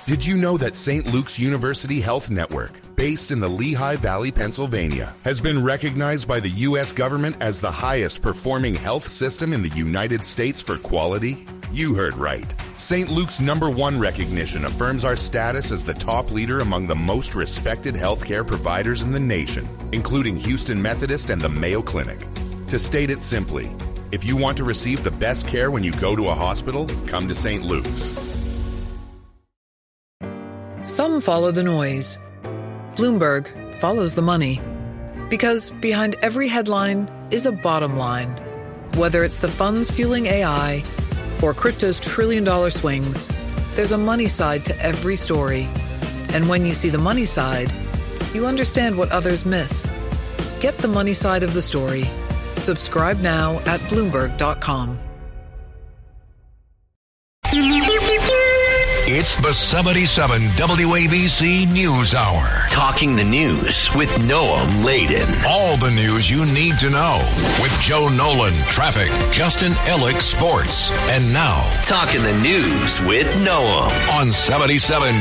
Did you know that St. Luke's University Health Network, based in the Lehigh Valley, Pennsylvania, has been recognized by the U.S. government as the highest performing health system in the United States for quality? You heard right. St. Luke's #1 recognition affirms our status as the top leader among the most respected healthcare providers in the nation, including Houston Methodist and the Mayo Clinic. To state it simply, if you want to receive the best care when you go to a hospital, come to St. Luke's. Some follow the noise. Bloomberg follows the money. Because behind every headline is a bottom line. Whether it's the funds fueling AI or crypto's trillion-dollar swings, there's a money side to every story. And when you see the money side, you understand what others miss. Get the money side of the story. Subscribe now at Bloomberg.com. It's the 77 WABC News Hour. Talking the news with Noam Laden. All the news you need to know with Joe Nolan, traffic, Justin Ellick, sports. And now, Talking the news with Noam on 77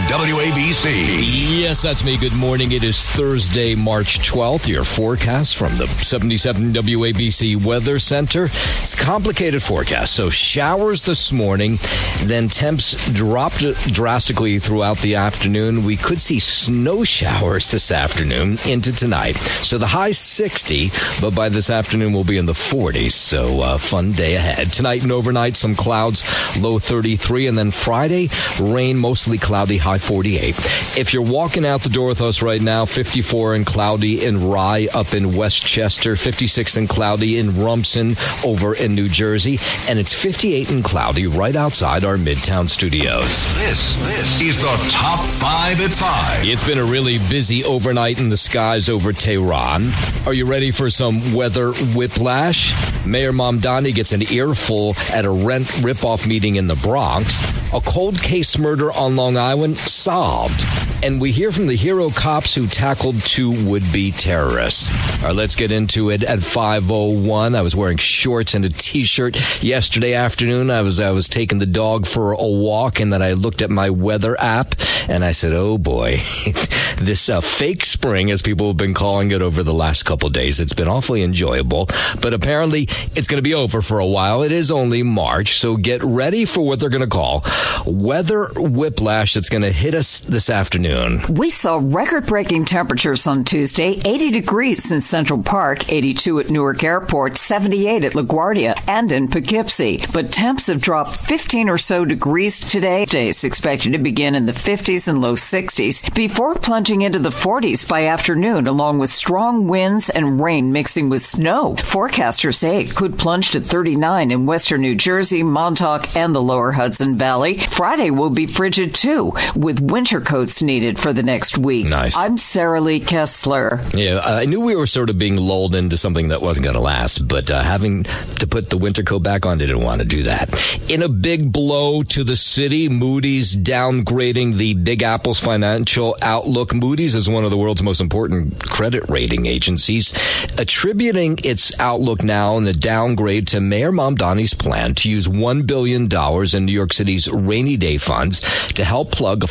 WABC. Yes, that's me. Good morning. It is Thursday, March 12th. Your forecast from the 77 WABC Weather Center. It's a complicated forecast. So showers this morning, then temps dropped drastically throughout the afternoon. We could see snow showers this afternoon into tonight. So the high 60, but by this afternoon we'll be in the 40s. So fun day ahead. Tonight and overnight, some clouds, low 33. And then Friday, rain, mostly cloudy, high 48. If you're walking out the door with us right now, 54 and cloudy in Rye up in Westchester, 56 and cloudy in Rumson over in New Jersey, and it's 58 and cloudy right outside our Midtown studios. This is the Top 5 at 5. It's been a really busy overnight in the skies over Tehran. Are you ready for some weather whiplash? Mayor Mamdani gets an earful at a rent ripoff meeting in the Bronx. A cold case murder on Long Island solved. And we hear from the hero cops who tackled 2 would-be terrorists. All right, let's get into it at 5:01. I was wearing shorts and a T-shirt yesterday afternoon. I was taking the dog for a walk, and then I looked at my weather app, and I said, oh boy, this fake spring, as people have been calling it over the last couple of days, it's been awfully enjoyable, but apparently it's going to be over for a while. It is only March, so get ready for what they're going to call weather whiplash that's going to hit us this afternoon. We saw record-breaking temperatures on Tuesday, 80 degrees in Central Park, 82 at Newark Airport, 78 at LaGuardia, and in Poughkeepsie. But temps have dropped 15 or so degrees today. Days expected to begin in the 50s and low 60s before plunging into the 40s by afternoon, along with strong winds and rain mixing with snow. Forecasters say it could plunge to 39 in western New Jersey, Montauk, and the lower Hudson Valley. Friday will be frigid, too, with winter coats needed for the next week. Nice. I'm Sarah Lee Kessler. Yeah, I knew we were sort of being lulled into something that wasn't going to last, but having to put the winter coat back on, didn't want to do that. In a big blow to the city, Moody's downgrading the Big Apple's financial outlook. Moody's is one of the world's most important credit rating agencies, attributing its outlook now in the downgrade to Mayor Mamdani's plan to use $1 billion in New York City's rainy day funds to help plug a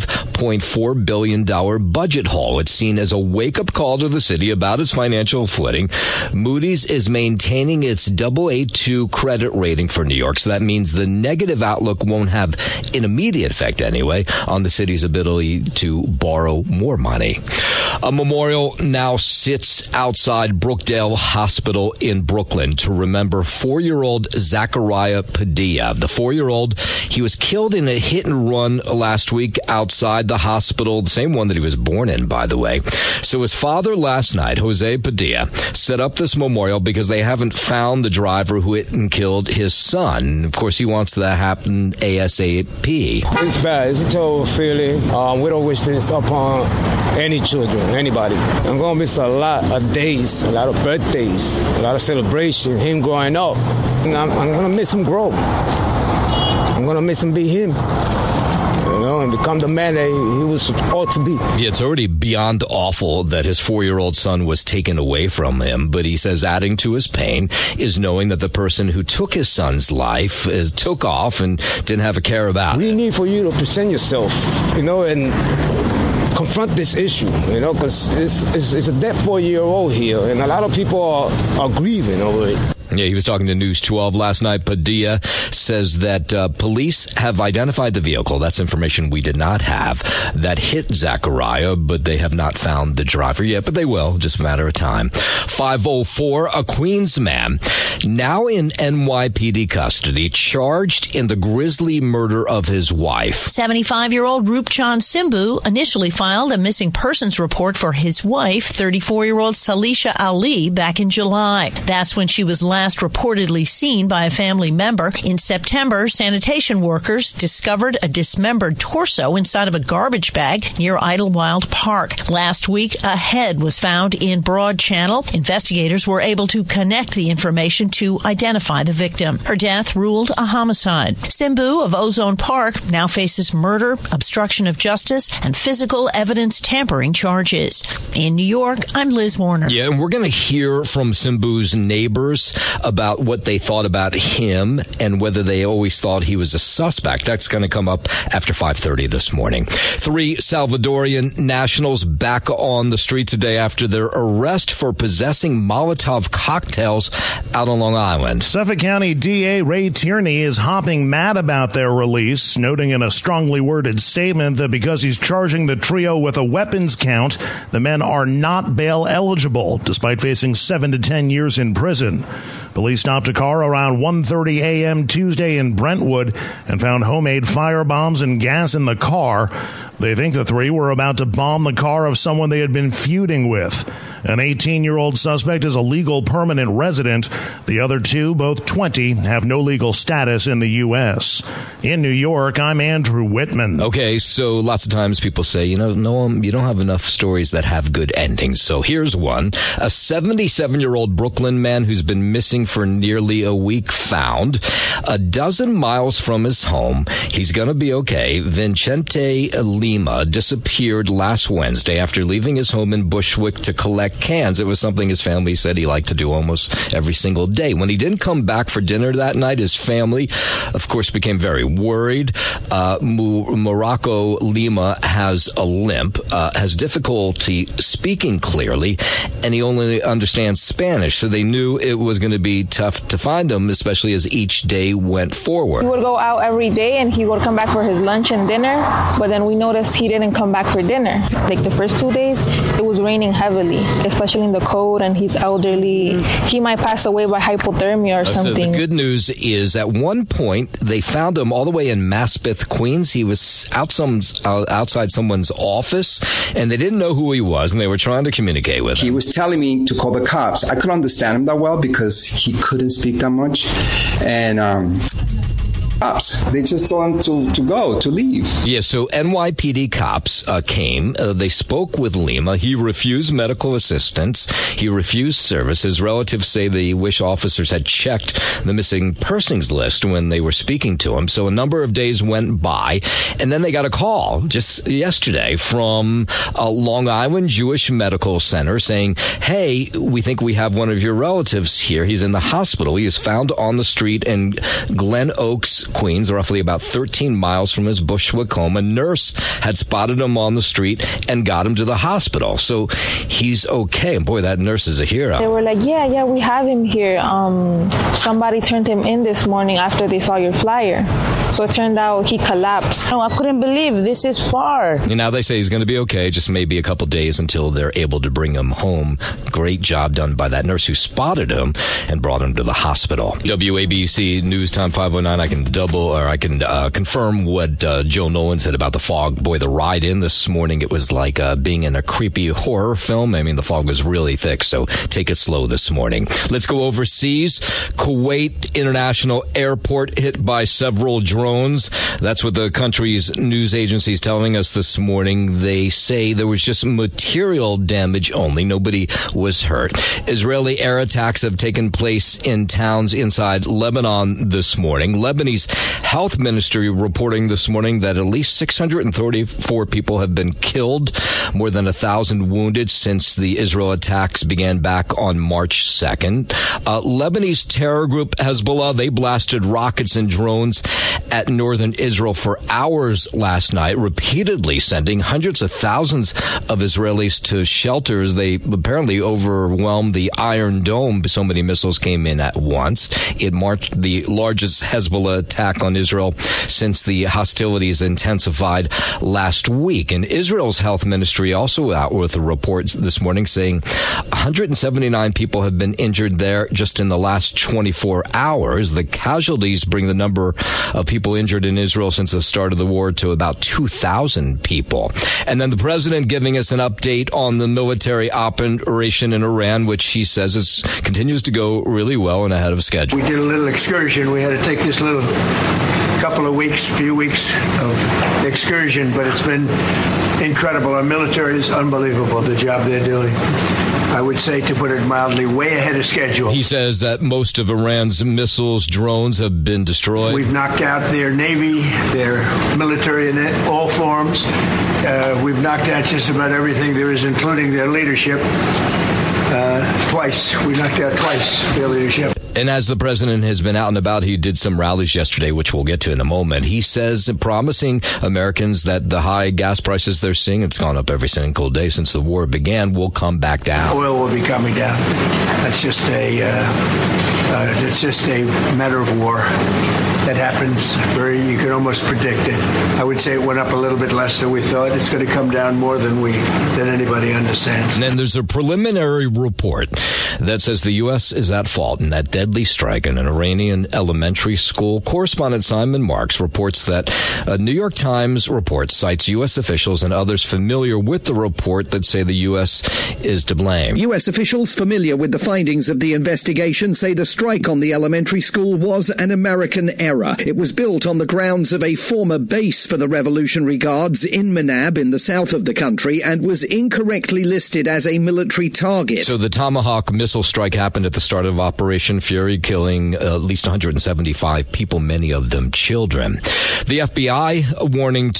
$5.4 billion budget hole. It's seen as a wake-up call to the city about its financial footing. Moody's is maintaining its Aa2 credit rating for New York, so that means the negative outlook won't have an immediate effect anyway on the city's ability to borrow more money. A memorial now sits outside Brookdale Hospital in Brooklyn to remember 4-year-old Zachariah Padilla. The 4-year-old, he was killed in a hit and run last week outside the hospital, the same one that he was born in, by the way. So his father last night, Jose Padilla, set up this memorial because they haven't found the driver who hit and killed his son. Of course, he wants that to happen ASAP. It's bad. It's a terrible feeling. We don't wish this upon any children, anybody. I'm going to miss a lot of days, a lot of birthdays, a lot of celebration, him growing up. And I'm going to miss him grow. I'm going to miss him be him. You know, and become the man that he was ought to be. Yeah, it's already beyond awful that his 4-year-old son was taken away from him, but he says adding to his pain is knowing that the person who took his son's life took off and didn't have a care about it. We need for you to present yourself, and confront this issue, because it's a dead 4-year-old here, and a lot of people are grieving over it. Yeah, he was talking to News 12 last night. Padilla says that police have identified the vehicle. That's information we did not have that hit Zachariah, but they have not found the driver yet, but they will, just a matter of time. 5:04, a Queens man now in NYPD custody, charged in the grisly murder of his wife. 75-year-old Rupchan Simbu initially filed a missing persons report for his wife, 34-year-old Salisha Ali, back in July. That's when she was last reportedly seen by a family member. In September, sanitation workers discovered a dismembered torso inside of a garbage bag near Idlewild Park. Last week, a head was found in Broad Channel. Investigators were able to connect the information to identify the victim. Her death ruled a homicide. Simbu of Ozone Park now faces murder, obstruction of justice, and physical evidence tampering charges. In New York, I'm Liz Warner. Yeah, and we're going to hear from Simbu's neighbors about what they thought about him and whether they always thought he was a suspect. That's going to come up after 5:30 this morning. 3 Salvadorian nationals back on the street today after their arrest for possessing Molotov cocktails out on Long Island. Suffolk County DA Ray Tierney is hopping mad about their release, noting in a strongly worded statement that because he's charging the trio with a weapons count, the men are not bail eligible, despite facing 7 to 10 years in prison. Police stopped a car around 1:30 a.m. Tuesday in Brentwood and found homemade firebombs and gas in the car. They think the 3 were about to bomb the car of someone they had been feuding with. An 18-year-old suspect is a legal permanent resident. The other 2, both 20, have no legal status in the U.S. In New York, I'm Andrew Whitman. Okay, so lots of times people say, Noam, you don't have enough stories that have good endings. So here's one. A 77-year-old Brooklyn man who's been missing for nearly a week found a dozen miles from his home. He's going to be okay. Vincente Lima disappeared last Wednesday after leaving his home in Bushwick to collect cans. It was something his family said he liked to do almost every single day. When he didn't come back for dinner that night, his family, of course, became very worried. Morocco Lima has a limp, has difficulty speaking clearly, and he only understands Spanish, so they knew it was going to be tough to find him, especially as each day went forward. He would go out every day, and he would come back for his lunch and dinner, but then we noticed he didn't come back for dinner. Like the first 2 days, it was raining heavily, especially in the cold, and he's elderly. He might pass away by hypothermia or something. So the good news is at one point, they found him all the way in Maspeth, Queens. He was outside someone's office, and they didn't know who he was, and they were trying to communicate with him. He was telling me to call the cops. I couldn't understand him that well because he couldn't speak that much. And cops, they just told him to leave. Yeah, so NYPD cops came. They spoke with Lima. He refused medical assistance. He refused service. His relatives say they wish officers had checked the missing persons list when they were speaking to him. So a number of days went by, and then they got a call just yesterday from Long Island Jewish Medical Center saying, hey, we think we have one of your relatives here. He's in the hospital. He is found on the street in Glen Oaks, Queens, roughly about 13 miles from his Bushwick home. A nurse had spotted him on the street and got him to the hospital. So he's okay. And boy, that nurse is a hero. They were like, yeah, we have him here. Somebody turned him in this morning after they saw your flyer. So it turned out he collapsed. No, I couldn't believe this is far. And now they say he's going to be okay, just maybe a couple days until they're able to bring him home. Great job done by that nurse who spotted him and brought him to the hospital. WABC News Time 509. I can confirm what Joe Nolan said about the fog. Boy, the ride in this morning, it was like being in a creepy horror film. I mean, the fog was really thick, so take it slow this morning. Let's go overseas. Kuwait International Airport hit by several drones. That's what the country's news agency is telling us this morning. They say there was just material damage only. Nobody was hurt. Israeli air attacks have taken place in towns inside Lebanon this morning. Lebanese health ministry reporting this morning that at least 634 people have been killed, more than 1,000 wounded since the Israel attacks began back on March 2nd. Lebanese terror group Hezbollah, they blasted rockets and drones at northern Israel for hours last night, repeatedly sending hundreds of thousands of Israelis to shelters. They apparently overwhelmed the Iron Dome. So many missiles came in at once. It marked the largest Hezbollah attack on Israel since the hostilities intensified last week. And Israel's health ministry also out with a report this morning saying 179 people have been injured there just in the last 24 hours. The casualties bring the number of people injured in Israel since the start of the war to about 2,000 people. And then the president giving us an update on the military operation in Iran, which he says continues to go really well and ahead of schedule. We did a little excursion. We had to take this little few weeks of excursion, but it's been incredible. Our military is unbelievable, the job they're doing. I would say, to put it mildly, way ahead of schedule. He says that most of Iran's missiles, drones have been destroyed. We've knocked out their Navy, their military in all forms. We've knocked out just about everything there is, including their leadership. Twice. We knocked out twice their leadership. And as the president has been out and about, he did some rallies yesterday, which we'll get to in a moment. He says, promising Americans that the high gas prices they're seeing, it's gone up every single day since the war began, will come back down. Oil will be coming down. That's just a matter of war. That happens you can almost predict it. I would say it went up a little bit less than we thought. It's going to come down more than anybody understands. And then there's a preliminary report that says the U.S. is at fault in that deadly strike in an Iranian elementary school. Correspondent Simon Marks reports that a New York Times report cites U.S. officials and others familiar with the report that say the U.S. is to blame. U.S. officials familiar with the findings of the investigation say the strike on the elementary school was an American error. It was built on the grounds of a former base for the Revolutionary Guards in Manab in the south of the country and was incorrectly listed as a military target. So the Tomahawk missile strike happened at the start of Operation Fury, killing at least 175 people, many of them children. The FBI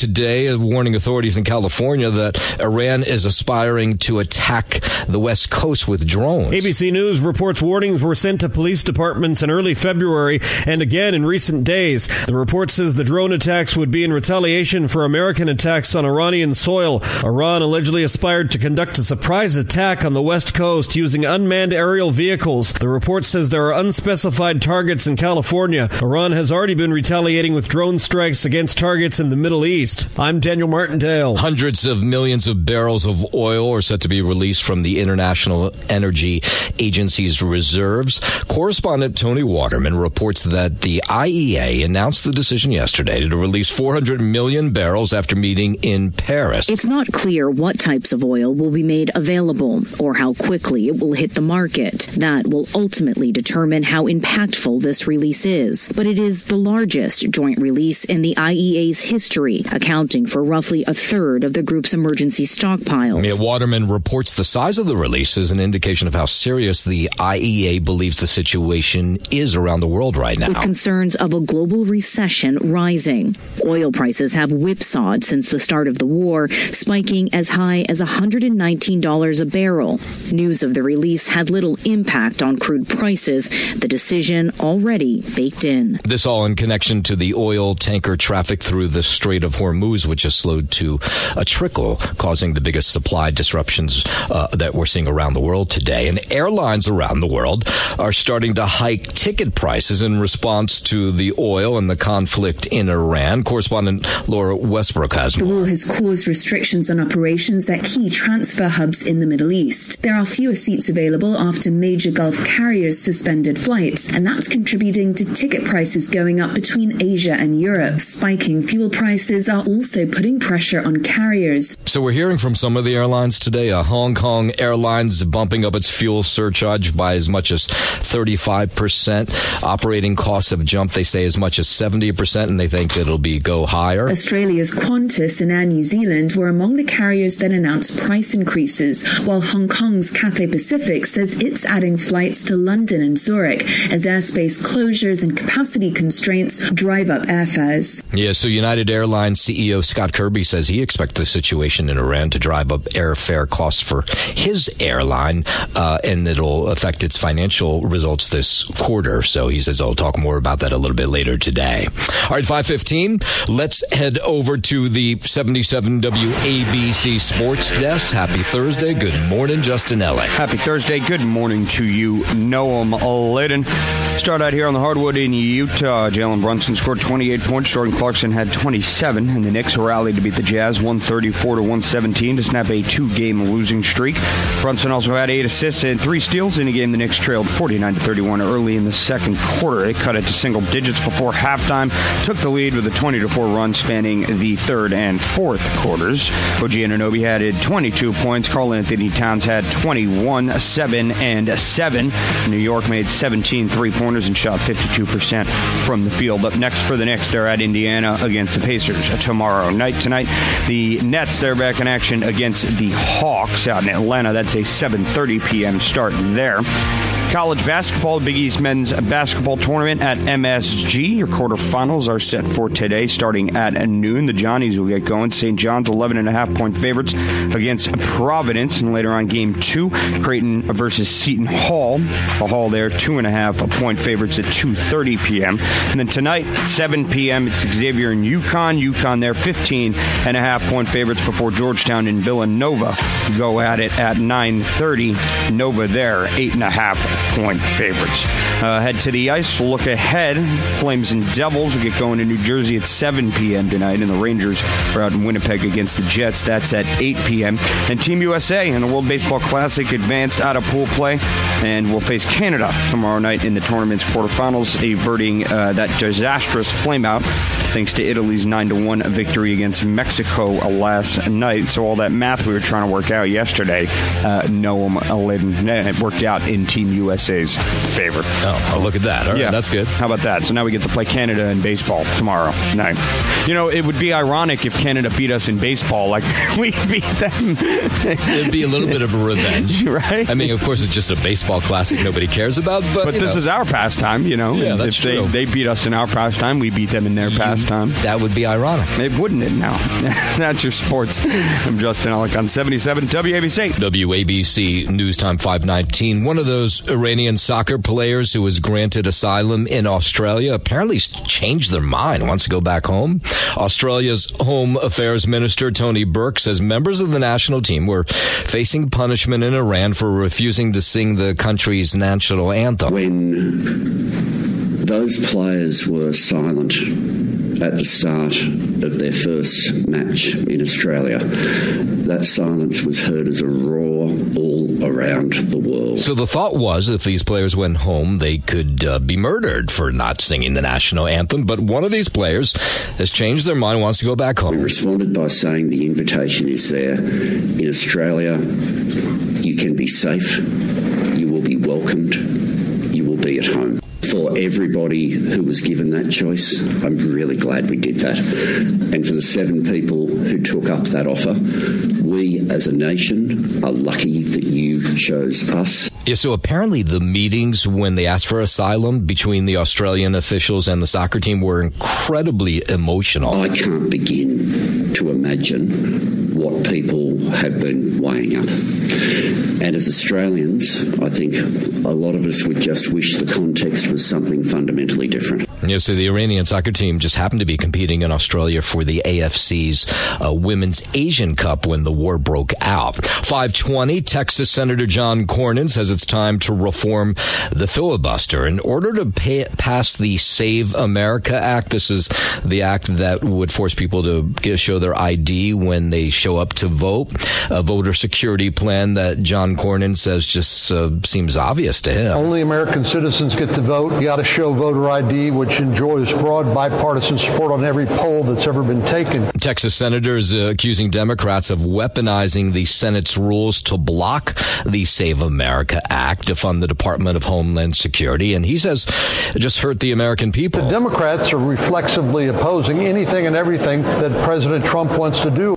warning authorities in California that Iran is aspiring to attack the West Coast with drones. ABC News reports warnings were sent to police departments in early February and again in recent days. The report says the drone attacks would be in retaliation for American attacks on Iranian soil. Iran allegedly aspired to conduct a surprise attack on the West Coast using unmanned aerial vehicles. The report says there are unspecified targets in California. Iran has already been retaliating with drone strikes against targets in the Middle East. I'm Daniel Martindale. Hundreds of millions of barrels of oil are set to be released from the International Energy Agency's reserves. Correspondent Tony Waterman reports that the IEA announced the decision yesterday to release 400 million barrels after meeting in Paris. It's not clear what types of oil will be made available or how quickly it will hit the market. That will ultimately determine how impactful this release is. But it is the largest joint release in the IEA's history, accounting for roughly a third of the group's emergency stockpiles. Mia Waterman reports the size of the release is an indication of how serious the IEA believes the situation is around the world right now. With concerns of a global recession rising. Oil prices have whipsawed since the start of the war, spiking as high as $119 a barrel. News of the release had little impact on crude prices, the decision already baked in. This all in connection to the oil tanker traffic through the Strait of Hormuz, which has slowed to a trickle, causing the biggest supply disruptions that we're seeing around the world today. And airlines around the world are starting to hike ticket prices in response to the oil and the conflict in Iran. Correspondent Laura Westbrook has more. The war has caused restrictions on operations at key transfer hubs in the Middle East. There are fewer seats available after major Gulf carriers suspended flights, and that's contributing to ticket prices going up between Asia and Europe. Spiking fuel prices are also putting pressure on carriers. So we're hearing from some of the airlines today. Hong Kong Airlines bumping up its fuel surcharge by as much as 35%. Operating costs have jumped, they say, as much as 70%, and they think it'll go higher. Australia's Qantas and Air New Zealand were among the carriers that announced price increases, while Hong Kong's Cathay Pacific says it's adding flights to London and Zurich. historic as airspace closures and capacity constraints drive up airfares. Yeah, so United Airlines CEO Scott Kirby says he expects the situation in Iran to drive up airfare costs for his airline, and it'll affect its financial results this quarter. So he says I'll talk more about that a little bit later today. All right, 5:15. Let's head over to the 77 WABC Sports Desk. Happy Thursday. Good morning, Justin Ellick. Happy Thursday. Good morning to you, Noam Laden. Start out here on the hardwood in Utah. Jalen Brunson scored 28 points. Jordan Clarkson had 27, and the Knicks rallied to beat the Jazz 134-117 to snap a 2-game losing streak. Brunson also had 8 assists and 3 steals in a game the Knicks trailed 49-31 early in the second quarter. They cut it to single digits before halftime, took the lead with a 20-4 run spanning the third and fourth quarters. OG Anunoby added 22 points. Karl Anthony Towns had 21, 7, and 7. New York made 17 three-pointers and shot 52% from the field. Up next for the Knicks, they're at Indiana against the Pacers tomorrow night. Tonight, the Nets, they're back in action against the Hawks out in Atlanta. That's a 7:30 p.m. start there. College basketball, Big East men's basketball tournament at MSG. Your quarterfinals are set for today, starting at noon. The Johnnies will get going. St. John's 11.5-point favorites against Providence. And later on, Game 2, Creighton versus Seton Hall. The Hall there, 2.5-point favorites at 2:30 p.m. And then tonight, 7 p.m., it's Xavier and UConn. UConn there, 15.5-point favorites before Georgetown and Villanova go at it at 9:30. Nova there, 8.5-point favorites. Head to the ice. Look ahead. Flames and Devils will get going in New Jersey at 7 p.m. tonight, and the Rangers are out in Winnipeg against the Jets. That's at 8 p.m. And Team USA in the World Baseball Classic advanced out of pool play and will face Canada tomorrow night in the tournament's quarterfinals, averting that disastrous flameout thanks to Italy's 9-1 victory against Mexico last night. So all that math we were trying to work out yesterday, it worked out in Team USA's favor. Oh, look at that. All right, yeah, that's good. How about that? So now we get to play Canada in baseball tomorrow night. You know, it would be ironic if Canada beat us in baseball like we beat them. It'd be a little bit of a revenge. Right? I mean, of course, it's just a baseball classic nobody cares about. But this is our pastime, you know. Yeah, that's true. They beat us in our pastime, we beat them in their pastime. That would be ironic. It wouldn't it now? That's your sports. I'm Justin Ellick on 77 WABC. WABC News Time 5:19. One of those Iranian soccer players who was granted asylum in Australia apparently changed their mind, wants to go back home. Australia's Home Affairs Minister Tony Burke says members of the national team were facing punishment in Iran for refusing to sing the country's national anthem. When those players were silent at the start of their first match in Australia, that silence was heard as a roar all around the world. So the thought was if these players went home, they could be murdered for not singing the national anthem. But one of these players has changed their mind, wants to go back home. We responded by saying the invitation is there. In Australia, you can be safe, you will be welcomed, you will be at home. For everybody who was given that choice, I'm really glad we did that. And for the 7 people who took up that offer, we as a nation are lucky that you chose us. Yeah, so apparently the meetings when they asked for asylum between the Australian officials and the soccer team were incredibly emotional. I can't begin to imagine what people have been weighing up. And as Australians, I think a lot of us would just wish the context was something fundamentally different. Yeah, so the Iranian soccer team just happened to be competing in Australia for the AFC's Women's Asian Cup when the war broke out. 5:20, Texas Senator John Cornyn says it's time to reform the filibuster in order to pass the Save America Act. This is the act that would force people to show their ID when they show up to vote. A voter security plan that John Cornyn says just seems obvious to him. Only American citizens get to vote. You got to show voter ID, which enjoys broad bipartisan support on every poll that's ever been taken. Texas senators accusing Democrats of weaponizing the Senate's rules to block the Save America Act to fund the Department of Homeland Security. And he says it just hurt the American people. The Democrats are reflexively opposing anything and everything that President Trump wants to do.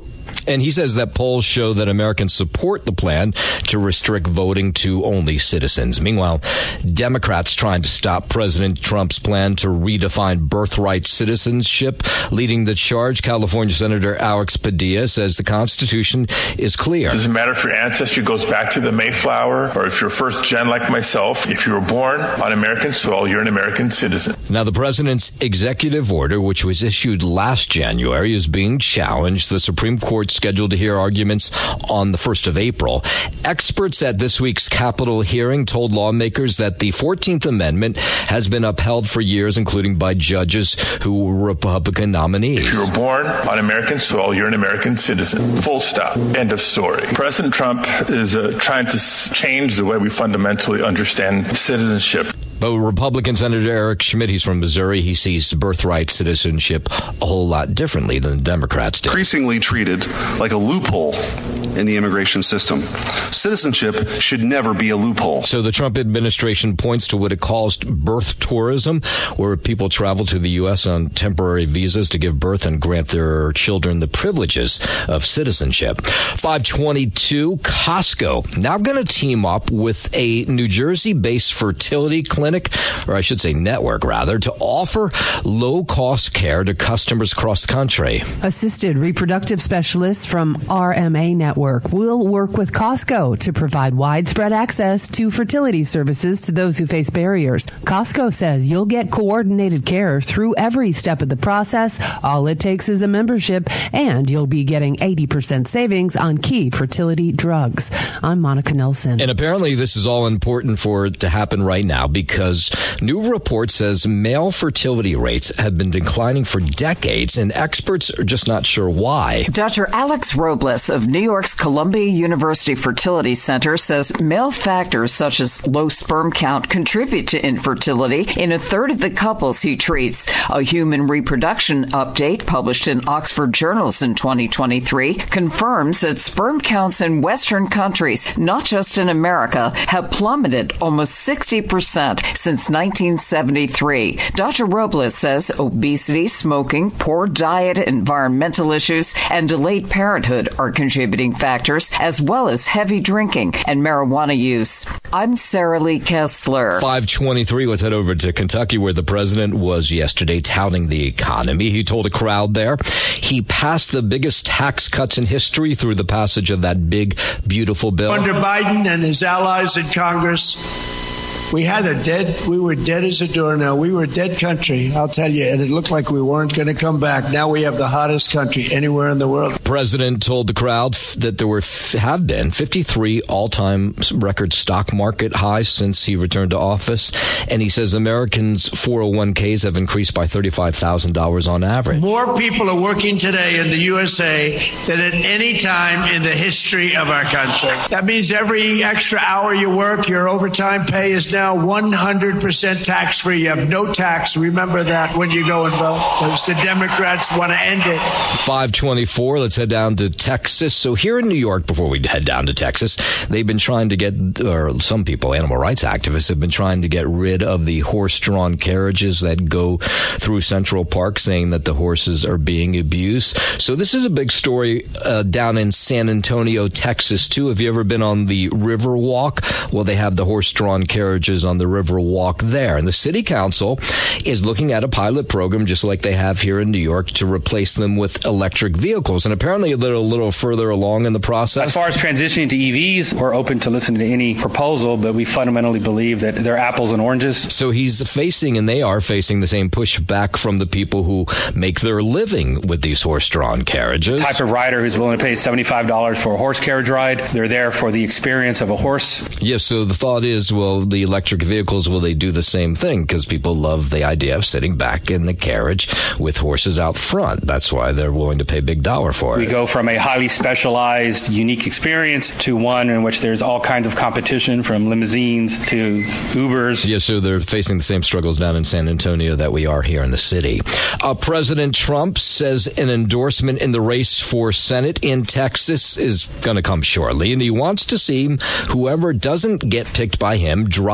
And he says that polls show that Americans support the plan to restrict voting to only citizens. Meanwhile, Democrats trying to stop President Trump's plan to redefine birthright citizenship. Leading the charge, California Senator Alex Padilla says the Constitution is clear. It doesn't matter if your ancestry goes back to the Mayflower or if you're first gen like myself. If you were born on American soil, you're an American citizen. Now, the president's executive order, which was issued last January, is being challenged. The Supreme Court scheduled to hear arguments on the 1st of April. Experts at this week's Capitol hearing told lawmakers that the 14th Amendment has been upheld for years, including by judges who were Republican nominees. If you were born on American soil, you're an American citizen. Full stop. End of story. President Trump is trying to change the way we fundamentally understand citizenship. But Republican Senator Eric Schmidt, he's from Missouri, he sees birthright citizenship a whole lot differently than the Democrats do. Increasingly treated like a loophole in the immigration system. Citizenship should never be a loophole. So the Trump administration points to what it calls birth tourism, where people travel to the U.S. on temporary visas to give birth and grant their children the privileges of citizenship. 522, Costco now going to team up with a New Jersey-based fertility clinic, or I should say network rather, to offer low-cost care to customers across the country. Assisted reproductive specialists from RMA Network will work with Costco to provide widespread access to fertility services to those who face barriers. Costco says you'll get coordinated care through every step of the process. All it takes is a membership, and you'll be getting 80% savings on key fertility drugs. I'm Monica Nelson. And apparently this is all important for it to happen right now, because new report says male fertility rates have been declining for decades, and experts are just not sure why. Dr. Alex Robles of New York's Columbia University Fertility Center says male factors such as low sperm count contribute to infertility in a third of the couples he treats. A human reproduction update published in Oxford Journals in 2023 confirms that sperm counts in Western countries, not just in America, have plummeted almost 60% since 1973. Dr. Robles says obesity, smoking, poor diet, environmental issues, and delayed parenthood are contributing factors, as well as heavy drinking and marijuana use. I'm Sarah Lee Kessler. 523, let's head over to Kentucky, where the president was yesterday touting the economy. He told a crowd there he passed the biggest tax cuts in history through the passage of that big, beautiful bill. Under Biden and his allies in Congress, we were dead as a doornail. We were a dead country, I'll tell you, and it looked like we weren't going to come back. Now we have the hottest country anywhere in the world. The president told the crowd that there have been 53 all-time record stock market highs since he returned to office, and he says Americans' 401ks have increased by $35,000 on average. More people are working today in the USA than at any time in the history of our country. That means every extra hour you work, your overtime pay is now 100% tax-free. You have no tax. Remember that when you go and vote, because the Democrats want to end it. 524, let's head down to Texas. So here in New York, before we head down to Texas, they've been trying to get, or some people, animal rights activists, have been trying to get rid of the horse-drawn carriages that go through Central Park, saying that the horses are being abused. So this is a big story down in San Antonio, Texas, too. Have you ever been on the River Walk? Well, they have the horse-drawn carriages on the River Walk there. And the city council is looking at a pilot program, just like they have here in New York, to replace them with electric vehicles. And apparently they're a little further along in the process. As far as transitioning to EVs, we're open to listening to any proposal, but we fundamentally believe that they're apples and oranges. So he's facing, and they are facing, the same pushback from the people who make their living with these horse-drawn carriages. The type of rider who's willing to pay $75 for a horse carriage ride, they're there for the experience of a horse. Yes, so the thought is, well, the electric vehicles, will they do the same thing? Because people love the idea of sitting back in the carriage with horses out front. That's why they're willing to pay big dollar for it. We go from a highly specialized, unique experience to one in which there's all kinds of competition, from limousines to Ubers. Yeah, so they're facing the same struggles down in San Antonio that we are here in the city. President Trump says an endorsement in the race for Senate in Texas is going to come shortly, and he wants to see whoever doesn't get picked by him drop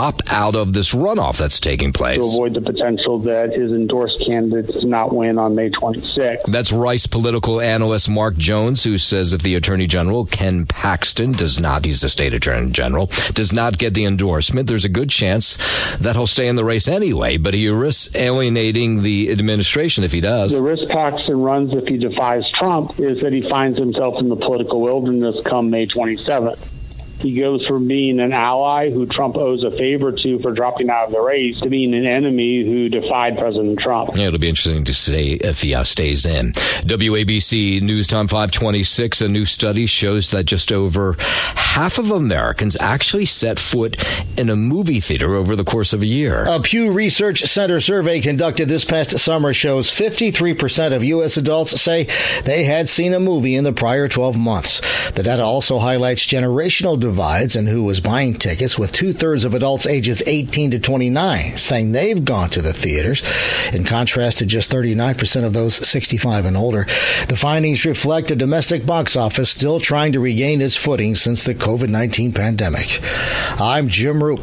drop out of this runoff that's taking place. To avoid the potential that his endorsed candidate does not win on May 26th. That's Rice political analyst Mark Jones, who says if the Attorney General, Ken Paxton, he's the state Attorney General, does not get the endorsement, there's a good chance that he'll stay in the race anyway, but he risks alienating the administration if he does. The risk Paxton runs if he defies Trump is that he finds himself in the political wilderness come May 27th. He goes from being an ally who Trump owes a favor to for dropping out of the race to being an enemy who defied President Trump. Yeah, it'll be interesting to see if he stays in. WABC News Time 526, a new study shows that just over half of Americans actually set foot in a movie theater over the course of a year. A Pew Research Center survey conducted this past summer shows 53% of U.S. adults say they had seen a movie in the prior 12 months. The data also highlights generational divides and who was buying tickets, with 2/3 of adults ages 18 to 29 saying they've gone to the theaters, in contrast to just 39% of those 65 and older. The findings reflect a domestic box office still trying to regain its footing since the COVID-19 pandemic. I'm Jim Roop.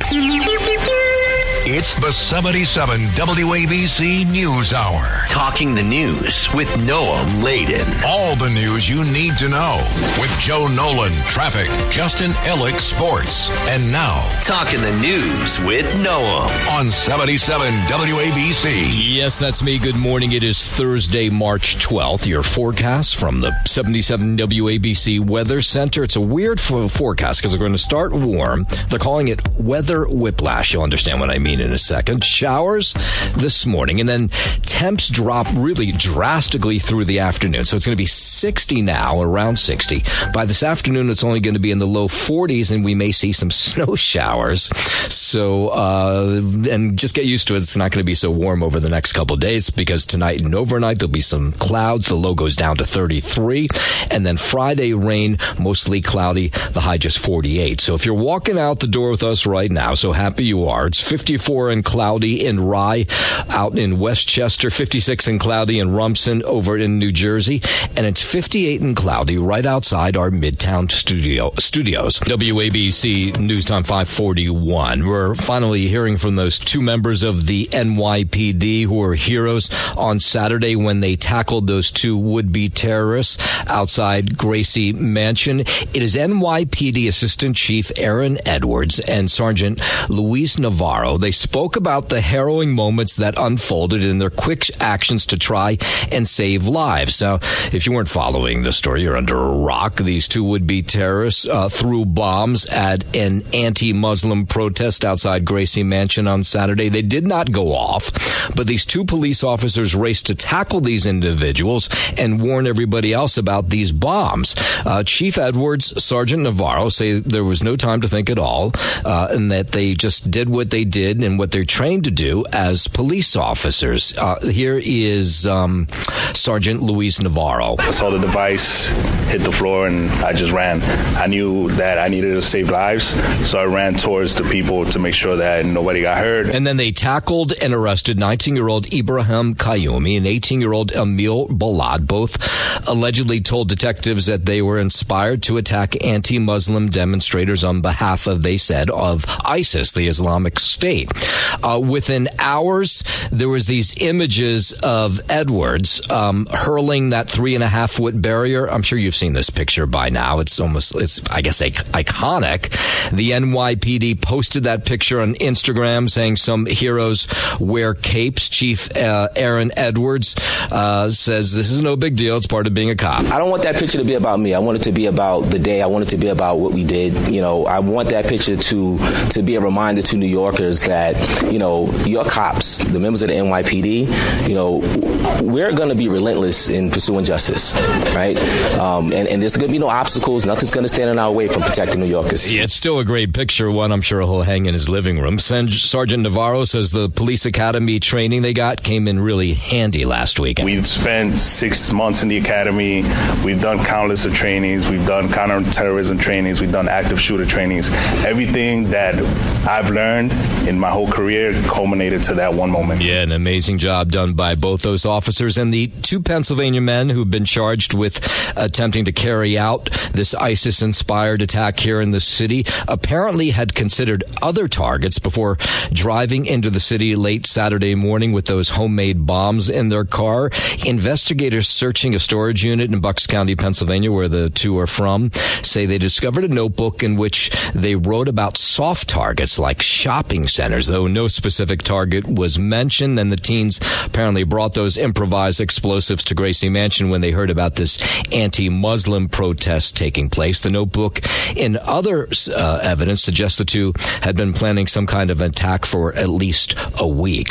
It's the 77 WABC News Hour. Talking the news with Noam Laden. All the news you need to know with Joe Nolan, traffic, Justin Ellick, sports. And now, Talking the news with Noam on 77 WABC. Yes, that's me. Good morning. It is Thursday, March 12th. Your forecast from the 77 WABC Weather Center. It's a weird forecast because they're going to start warm. They're calling it weather whiplash. You'll understand what I mean in a second. Showers this morning, and then temps drop really drastically through the afternoon. So it's going to be 60 now, around 60. By this afternoon, it's only going to be in the low 40s, and we may see some snow showers. So, and just get used to it. It's not going to be so warm over the next couple of days, because tonight and overnight, there'll be some clouds. The low goes down to 33. And then Friday, rain, mostly cloudy. The high just 48. So if you're walking out the door with us right now, so happy you are. It's 54 and cloudy in Rye out in Westchester, 56 and cloudy in Rumson over in New Jersey, and it's 58 and cloudy right outside our Midtown studios. WABC News Time 541. We're finally hearing from those two members of the NYPD who were heroes on Saturday when they tackled those two would-be terrorists outside Gracie Mansion. It is NYPD Assistant Chief Aaron Edwards and Sergeant Luis Navarro. They spoke about the harrowing moments that unfolded in their quick actions to try and save lives. Now, if you weren't following the story, you're under a rock. These two would-be terrorists threw bombs at an anti-Muslim protest outside Gracie Mansion on Saturday. They did not go off, but these two police officers raced to tackle these individuals and warn everybody else about these bombs. Chief Edwards, Sergeant Navarro say there was no time to think at all, and that they just did what they did and what they're trained to do as police officers. Here is Sergeant Luis Navarro. I saw the device hit the floor and I just ran. I knew that I needed to save lives, so I ran towards the people to make sure that nobody got hurt. And then they tackled and arrested 19-year-old Ibrahim Qayoumi and 18-year-old Emil Balad. Both allegedly told detectives that they were inspired to attack anti-Muslim demonstrators on behalf of, they said, of ISIS, the Islamic State. Within hours, there was these images of Edwards hurling that 3.5-foot barrier. I'm sure you've seen this picture by now. It's I guess, iconic. The NYPD posted that picture on Instagram saying some heroes wear capes. Chief Aaron Edwards says this is no big deal. It's part of being a cop. I don't want that picture to be about me. I want it to be about the day. I want it to be about what we did. You know, I want that picture to be a reminder to New Yorkers that, you know, your cops, the members of the NYPD, you know, we're going to be relentless in pursuing justice, right? And there's going to be no obstacles. Nothing's going to stand in our way from protecting New Yorkers. Yeah, it's still a great picture, one I'm sure he'll hang in his living room. Sergeant Navarro says the police academy training they got came in really handy last week. We've spent 6 months in the academy. We've done countless of trainings. We've done counterterrorism trainings. We've done active shooter trainings. Everything that I've learned in my whole career culminated to that one moment. Yeah, an amazing job done by both those officers and the two Pennsylvania men who've been charged with attempting to carry out this ISIS-inspired attack here in the city. Apparently had considered other targets before driving into the city late Saturday morning with those homemade bombs in their car. Investigators searching a storage unit in Bucks County, Pennsylvania, where the two are from, say they discovered a notebook in which they wrote about soft targets like shopping centers, though no specific target was mentioned. And the teens apparently brought those improvised explosives to Gracie Mansion when they heard about this anti-Muslim protest taking place. The notebook in other evidence suggests the two had been planning some kind of attack for at least a week.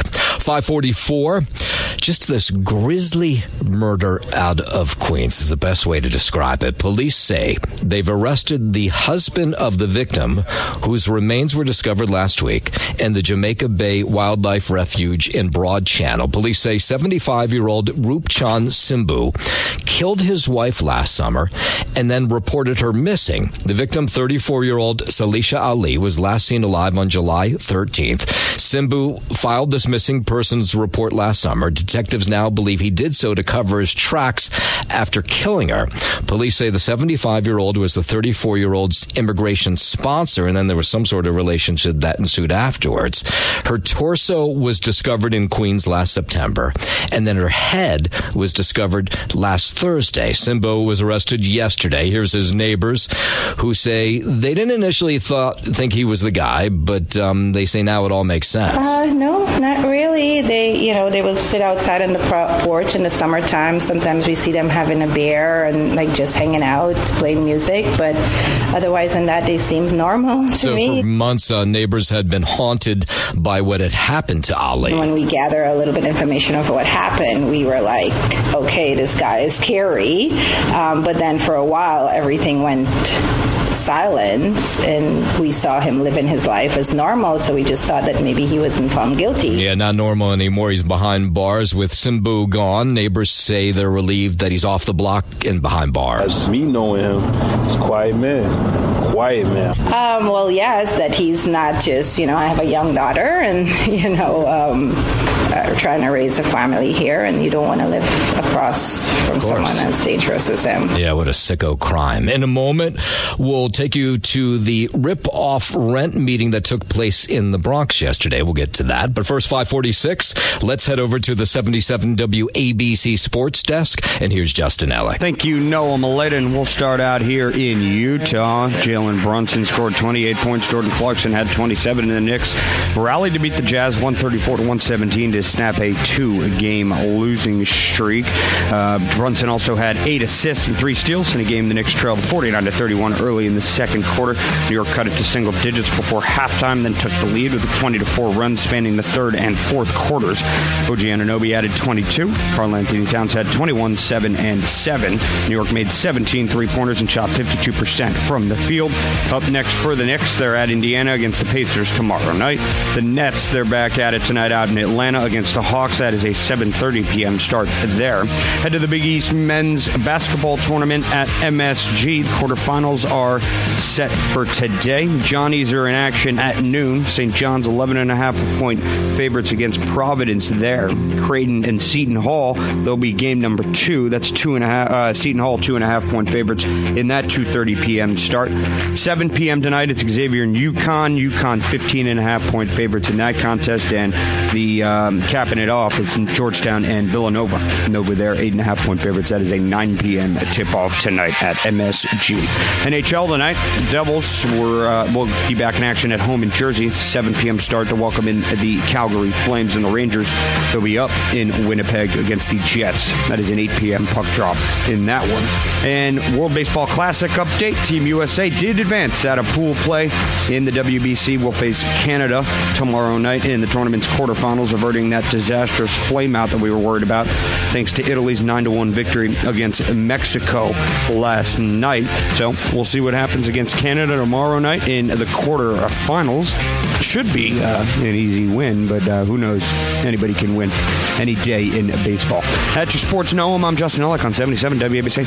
544, just this grisly murder out of Queens is the best way to describe it. Police say they've arrested the husband of the victim, whose remains were discovered last week in the Jamaica Bay Wildlife Refuge in Broad Channel. Police say 75-year-old Rupchan Simbu killed his wife last summer and then reported her missing. The victim, 34-year-old Salisha Ali, was last seen alive on July 13th. Simbu filed this missing persons report last summer. Detectives now believe he did so to cover his tracks after killing her. Police say the 75-year-old was the 34-year-old's immigration sponsor, and then there was some sort of relationship that ensued afterwards. Her torso was discovered in Queens last September, and then her head was discovered last Thursday. Simbu was arrested yesterday. Here's his neighbors, who say they didn't initially think he was the guy, but they say now it all makes sense. No, not really. They will sit outside on the porch in the summertime. Sometimes we see them having a beer and just hanging out, playing music, but otherwise than that, they seem normal to me. So for months, neighbors had been haunted by what had happened to Ali. When we gather a little bit of information of what happened, we were like, okay, this guy is scary. But then for a while, everything went silence, and we saw him living his life as normal, so we just thought that maybe he wasn't found guilty. Yeah, not normal anymore. He's behind bars. With Simbu gone, neighbors say they're relieved that he's off the block and behind bars. Me knowing him, he's a quiet man. Well, yes, that he's not just, I have a young daughter and, trying to raise a family here, and you don't want to live across from someone as dangerous as him. Yeah, what a sicko crime. In a moment, we'll take you to the rip-off rent meeting that took place in the Bronx yesterday. We'll get to that. But first, 546, let's head over to the 77 WABC Sports Desk, and here's Justin Ellick. Thank you, Noah Maladen. We'll start out here in Utah. Jalen Brunson scored 28 points. Jordan Clarkson had 27, and the Knicks rallied to beat the Jazz 134-117 to snap a 2-game losing streak. Brunson also had 8 assists and 3 steals in a game the Knicks trailed 49-31 early in the second quarter. New York cut it to single digits before halftime, then took the lead with a 20-4 run spanning the third and fourth quarters. OG Anunoby added 22. Karl Anthony Towns had 21, 7, and 7. New York made 17 three-pointers and shot 52% from the field. Up next for the Knicks, they're at Indiana against the Pacers tomorrow night. The Nets, they're back at it tonight out in Atlanta against the Hawks. That is a 7:30 p.m. start there. Head to the Big East men's basketball tournament at MSG. The quarterfinals are set for today. Johnnies are in action at noon. St. John's 11.5-point favorites against Providence there. Creighton and Seton Hall, they'll be game number 2. That's 2.5. Seton Hall 2.5-point favorites in that 2:30 p.m. start. 7 p.m. tonight, it's Xavier and UConn. UConn 15.5-point favorites in that contest, and the capping it off, it's in Georgetown and Villanova. Nova there, 8.5-point favorites. That is a 9 p.m. tip-off tonight at MSG. NHL tonight, Devils will be back in action at home in Jersey. It's a 7 p.m. start to welcome in the Calgary Flames, and the Rangers will be up in Winnipeg against the Jets. That is an 8 p.m. puck drop in that one. And World Baseball Classic update, Team USA did advance out of pool play in the WBC. Will face Canada tomorrow night in the tournament's quarterfinals, averting that disastrous flameout that we were worried about thanks to Italy's 9-1 victory against Mexico last night. So we'll see what happens against Canada tomorrow night in the quarterfinals. Should be an easy win, but who knows? Anybody can win any day in baseball. At your Sports Know-em, I'm Justin Ellick on 77 WABC.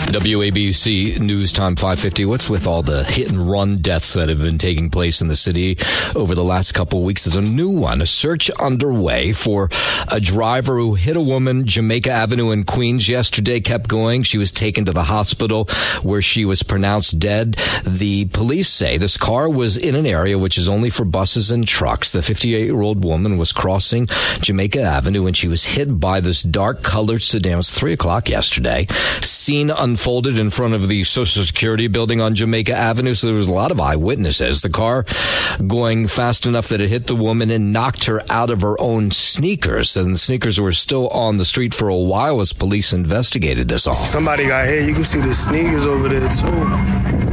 WABC News Time 550. What's with all the hit-and-run deaths that have been taking place in the city over the last couple couple of weeks. There's a new one, a search underway for a driver who hit a woman, Jamaica Avenue in Queens yesterday, kept going. She was taken to the hospital where she was pronounced dead. The police say this car was in an area which is only for buses and trucks. The 58-year-old woman was crossing Jamaica Avenue when she was hit by this dark-colored sedan. It was 3 o'clock yesterday. Scene unfolded in front of the Social Security building on Jamaica Avenue, so there was a lot of eyewitnesses. The car going fast enough that it hit the woman and knocked her out of her own sneakers, and the sneakers were still on the street for a while as police investigated this all. Somebody got hit. You can see the sneakers over there, too.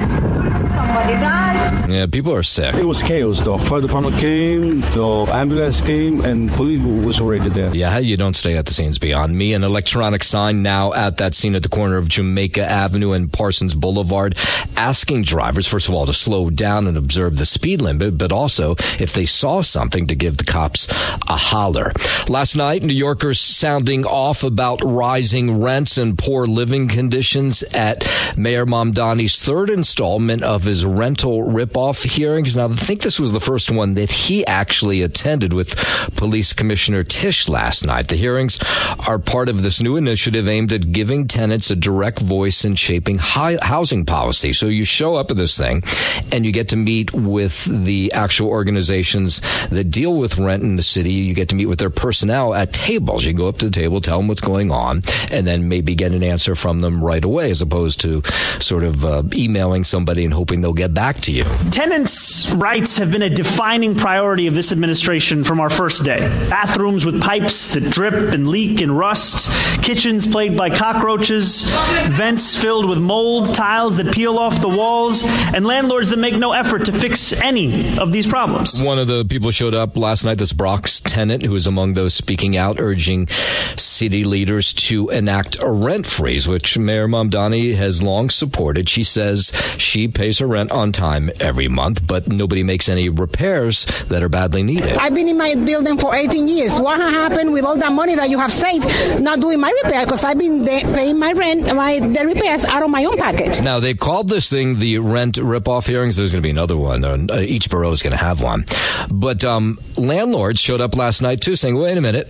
Yeah, people are sick. It was chaos. The fire department came, the ambulance came, and police was already there. Yeah, you don't stay at the scenes beyond me. An electronic sign now at that scene at the corner of Jamaica Avenue and Parsons Boulevard, asking drivers, first of all, to slow down and observe the speed limit, but also, if they saw something, to give the cops a holler. Last night, New Yorkers sounding off about rising rents and poor living conditions at Mayor Mamdani's third installment of his rental rip-off hearings. Now, I think this was the first one that he actually attended with Police Commissioner Tisch last night. The hearings are part of this new initiative aimed at giving tenants a direct voice in shaping housing policy. So you show up at this thing and you get to meet with the actual organizations that deal with rent in the city. You get to meet with their personnel at tables. You go up to the table, tell them what's going on, and then maybe get an answer from them right away, as opposed to sort of emailing somebody and hoping they'll get back to you. Tenants' rights have been a defining priority of this administration from our first day. Bathrooms with pipes that drip and leak and rust, kitchens plagued by cockroaches, vents filled with mold, tiles that peel off the walls, and landlords that make no effort to fix any of these problems. One of the people showed up last night, this Bronx tenant, who was among those speaking out, urging city leaders to enact a rent freeze, which Mayor Mamdani has long supported. She says she pays her rent on time every month, but nobody makes any repairs that are badly needed. I've been in my building for 18 years. What happened with all that money that you have saved not doing my repair? Because I've been paying my rent, the repairs out of my own pocket. Now, they called this thing the rent rip-off hearings. There's going to be another one. Each borough is going to have one. But landlords showed up last night, too, saying, wait a minute,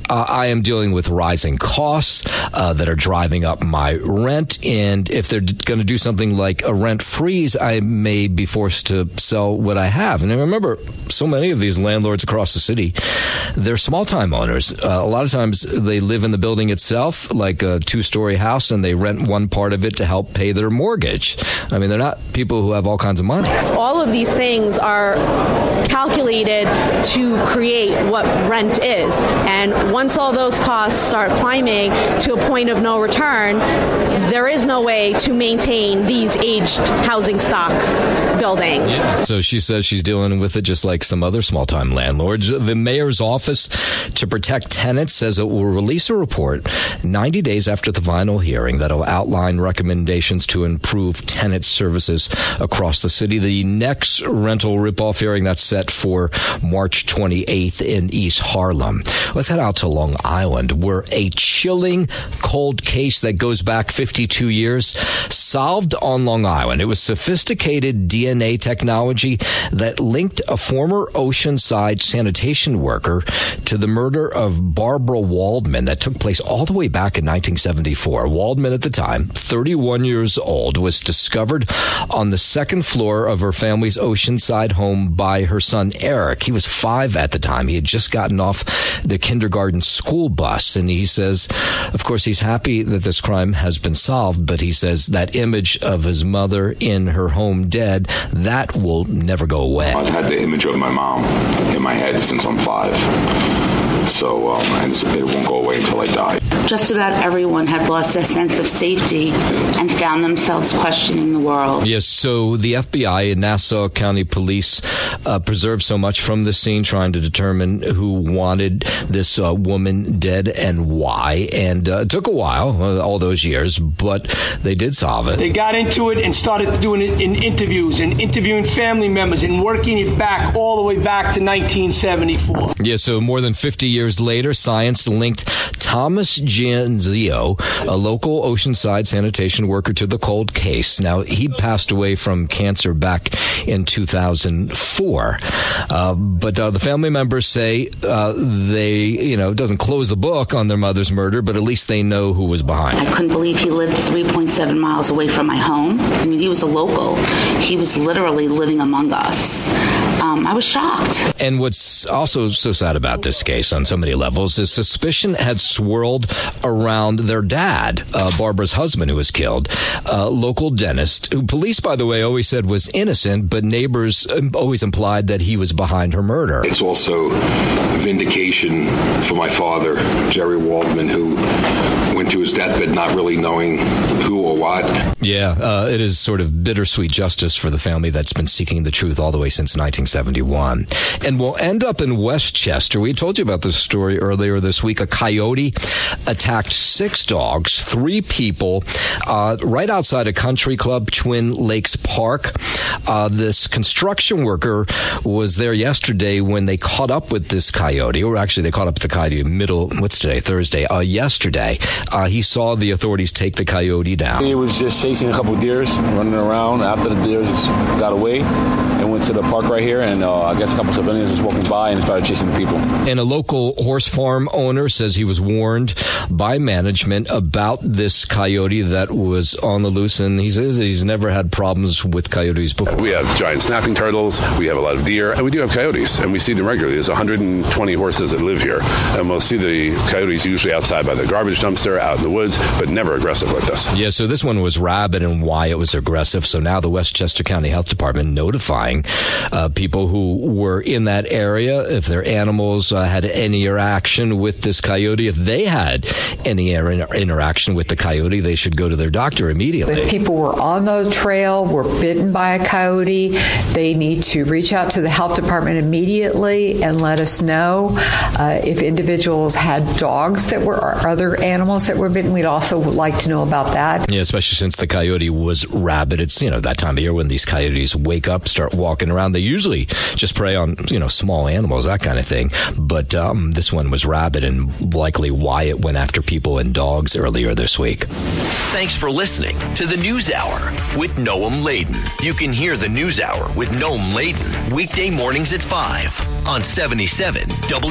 I am dealing with rising costs that are driving up my rent, and if they're going to do something like a rent freeze, I may be forced to sell what I have. And I remember so many of these landlords across the city, they're small-time owners. A lot of times they live in the building itself, like a two-story house, and they rent one part of it to help pay their mortgage. I mean, they're not people who have all kinds of money. All of these things are calculated to create what rent is. And once all those costs start climbing to a point of no return, there is no way to maintain these aged housing stock buildings. Yeah. So she says she's dealing with it just like some other small-time landlords. The mayor's office to protect tenants says it will release a report 90 days after the final hearing that will outline recommendations to improve tenant services across the city. The next rental rip-off hearing, that's set for March 28th in East Harlem. Let's head out to Long Island, where a chilling cold case that goes back 52 years solved on Long Island. It was sophisticated DNA technology that linked a former Oceanside sanitation worker to the murder of Barbara Waldman that took place all the way back in 1974. Waldman, at the time, 31 years old, was discovered on the second floor of her family's Oceanside home by her son, Eric. He was 5 at the time. He had just gotten off the kindergarten school bus, and he says, of course, he's happy that this crime has been solved, but he says that image of his mother in her home dead, that will never go away. I've had the image of my mom in my head since I'm 5. So, and it won't go away until I die. Just about everyone had lost their sense of safety and found themselves questioning the world. Yes, so the FBI and Nassau County Police preserved so much from the scene, trying to determine who wanted this woman dead and why. And it took a while, all those years, but they did solve it. They got into it and started doing it in interviews and interviewing family members and working it back all the way back to 1974. Yeah, so more than 50 years later, science linked Thomas Gianzio, a local Oceanside sanitation worker, to the cold case. Now, he passed away from cancer back in 2004. But the family members say it doesn't close the book on their mother's murder, but at least they know who was behind. I couldn't believe he lived 3.7 miles away from my home. I mean, he was a local. He was literally living among us. I was shocked. And what's also so sad about this case on so many levels is suspicion had swirled around their dad, Barbara's husband, who was killed, a local dentist, who police, by the way, always said was innocent, but neighbors always implied that he was behind her murder. It's also vindication for my father, Jerry Waldman, who went to his deathbed not really knowing who or what. Yeah, it is sort of bittersweet justice for the family that's been seeking the truth all the way since 1971. And we'll end up in Westchester. We told you about this story earlier this week. A coyote attacked 6 dogs, 3 people, right outside a country club, Twin Lakes Park. This construction worker was there yesterday when they caught up with this coyote, or actually they caught up with the coyote Thursday. Yesterday, he saw the authorities take the coyote down. He was just chasing a couple deers, running around. After the deers got away and went to the park right here, and I guess a couple civilians was walking by and started chasing the people. And a local horse farm owner says he was warned by management about this coyote that was on the loose, and he says he's never had problems with coyotes before. We have giant snapping turtles, we have a lot of deer, and we do have coyotes, and we see them regularly. There's 120 horses that live here, and we'll see the coyotes usually outside by the garbage dumpster, out in the woods, but never aggressive like this. Yeah, so this one was rabid and why it was aggressive. So now the Westchester County Health Department notifying people who were in that area, if their animals had any interaction with this coyote, if they had any interaction with the coyote, they should go to their doctor immediately. If people were on the trail, were bitten by a coyote, they need to reach out to the health department immediately and let us know. If individuals had dogs that were, or other animals that were bitten, we'd also like to know about that. Yeah, especially since the coyote was rabid. It's, that time of year when these coyotes wake up, start walking around. They usually just prey on, small animals, that kind of thing. But this one was rabid, and likely why it went after people and dogs earlier this week. Thanks for listening to the News Hour with Noam Laden. You can hear the News Hour with Noam Laden weekday mornings at 5 on 77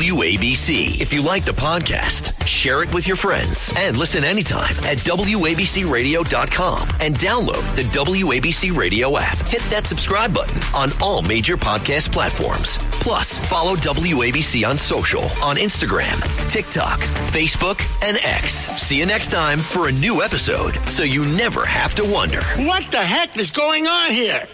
WABC. If you like the podcast, share it with your friends and listen anytime at WABCRadio.com and download the WABC Radio app. Hit that subscribe button on all major podcast platforms. Plus, follow WABC on social on Instagram, TikTok, Facebook, and X. See you next time for a new episode, so you never have to wonder, what the heck is going on here?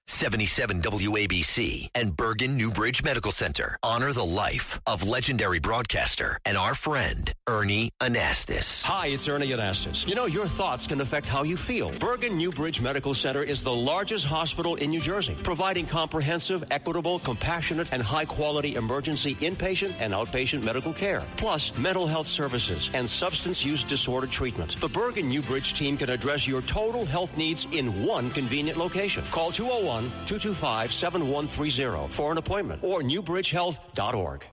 77 WABC and Bergen Newbridge Medical Center honor the life of legendary broadcaster and our friend, Ernie Anastas. Hi, it's Ernie Anastas. Your thoughts can affect how you feel. Bergen Newbridge Medical Center is the largest hospital in New Jersey, providing comprehensive, equitable, compassionate, and high-quality emergency inpatient and outpatient medical care, plus mental health services and substance use disorder treatment. The Bergen Newbridge team can address your total health needs in one convenient location. Call 201-225-7130 for an appointment or newbridgehealth.org.